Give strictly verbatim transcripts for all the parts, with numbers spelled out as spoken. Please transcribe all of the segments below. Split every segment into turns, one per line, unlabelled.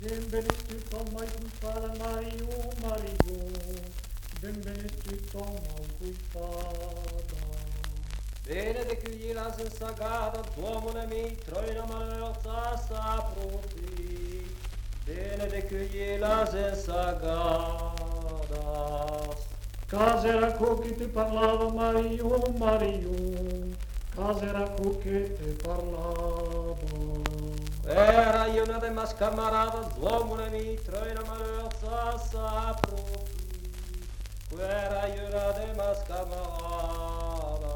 Benvenuto mai culpala Mario, Mario, benvenuto mai culpada.
Bene de cui la sensagata, d'uomo nemico, troina malezza sa profi. Bene de cui la sensagata.
Casera che ti parlava Mario, Mario, casera che ti parlava.
Era io una de mas camarada, d'uomo nemico, troina malezza sa profi. Era io una de mas camarada.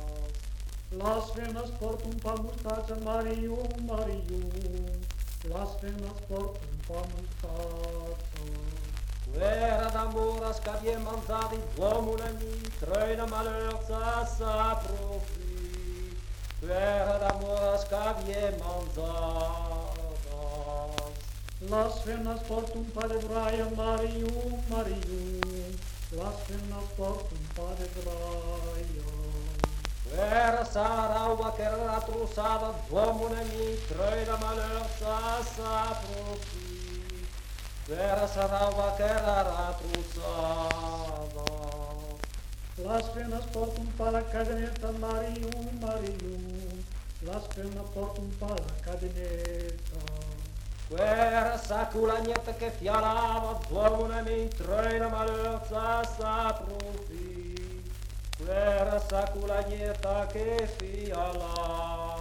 Las venas porta un pa mustacha Mario, Mario, las venas porta un pa mustacha.
Guerra d'amore scabie manzati, d'uomo nemico, troina malezza sa profi. Guerra d'amore scabie manzata.
Las venas porta un pa de braia Mario, Mario, las venas porta un pa de braia.
Guerra sarà che era trussata, d'uomo nemico, troina malezza sa profi. Guerra sarà che era trussata.
Las venas porta un pa la cadenetta Mario, Mario, las venas porta un pa la cadenetta.
Guerra sacula niente che fialava, d'uomo nemico, troina malezza sa profi. Guerra sacula niente che fialava.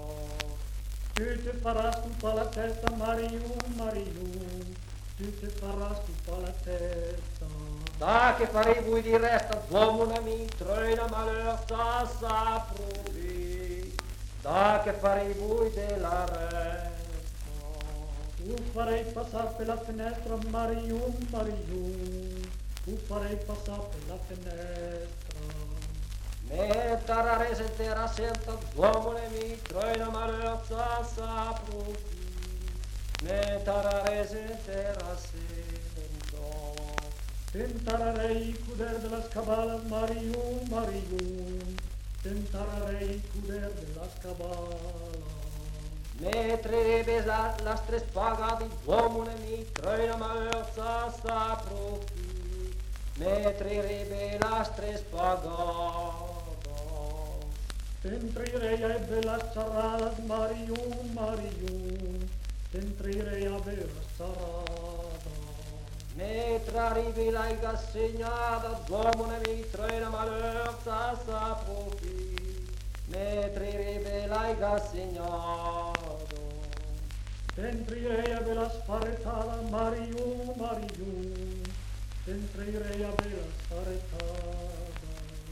Tu te farás tu pa la testa Mario, Mario, tu te farás tu pa la testa.
Da che farei voi di resta, d'uomo nemico, troina malezza sa profi. Da che farei voi della resta.
Tu farei passare per la finestra Mario, Mario, tu farei passare per la finestra.
Me tarare se terra senta, d'uomo nemico, troina malezza sa profi. Me tarare se terra senta.
Tentararei cuder de las cabalas Mario, Mario, tentararei cuder de las cabalas.
Me trerebbe la, las tres pagati, d'uomo nemico, troina malezza sa profi. Me trerebbe las tres pagati.
T'entrirei a belas charradas Mario, Mario, t'entrirei a belas charradas.
Me trarivi la segnata, d'uomo nemico, troina malezza sa profi. Me trerebbe la segnata.
T'entrirei a belas faretadas Mario, Mario, t'entrirei a belas faretadas.